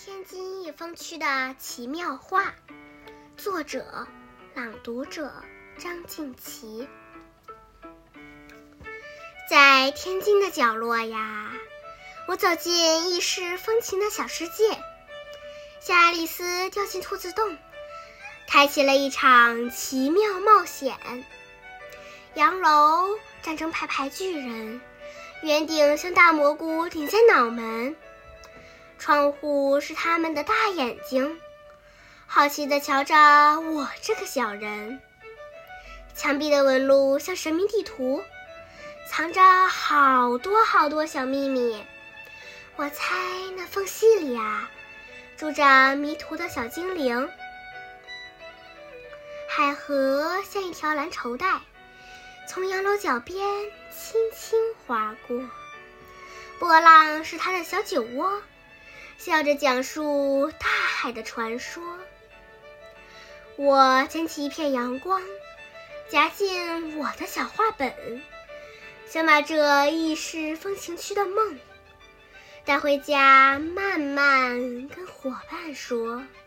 天津一风区的奇妙画，作者、朗读者张静琪。在天津的角落呀，我走进意式风情的小世界，小爱丽丝掉进兔子洞，开启了一场奇妙冒险。洋楼站成排排巨人，圆顶像大蘑菇顶在脑门，窗户是他们的大眼睛，好奇地瞧着我这个小人。墙壁的纹路像神秘地图，藏着好多好多小秘密。我猜那缝隙里啊，住着迷途的小精灵。海河像一条蓝绸带，从洋楼脚边轻轻划过，波浪是它的小酒窝，笑着讲述大海的传说。我捡起一片阳光，夹进我的小画本，想把这意式风情区的梦带回家，慢慢跟伙伴说。